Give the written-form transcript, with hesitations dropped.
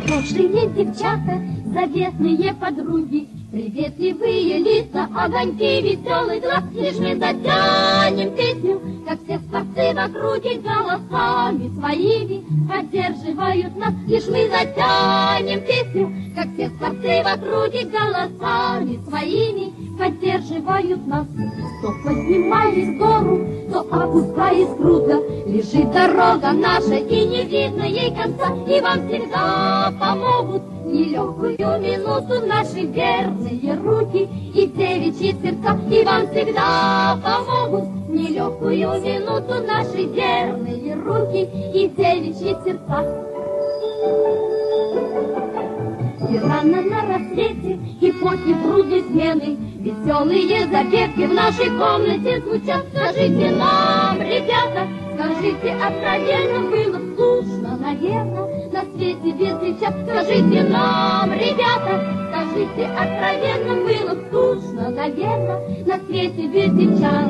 Хорошие девчата, заветные подруги, приветливые лица, огоньки, веселый глаз. Лишь мы затянем песню, как все скворцы в округе, голосами своими поддерживают нас. Лишь мы затянем песню, как все скворцы в округе, голосами своими поддерживают нас. То поднимаясь в гору, то опускаясь круто, лежит дорога наша, и не видно ей конца. И вам всегда помогут нелегкую минуту наши верные руки и девичьи сердца. И вам всегда помогут нелегкую минуту наши верные руки и девичьи сердца. И рано на рассвете, и после трудной смены веселые запевки в нашей комнате звучат. Скажите нам, ребята, скажите откровенно, было скучно, наверное, на свете без девчат. Скажите нам, ребята, скажите откровенно, было скучно, наверное, на свете без девчат.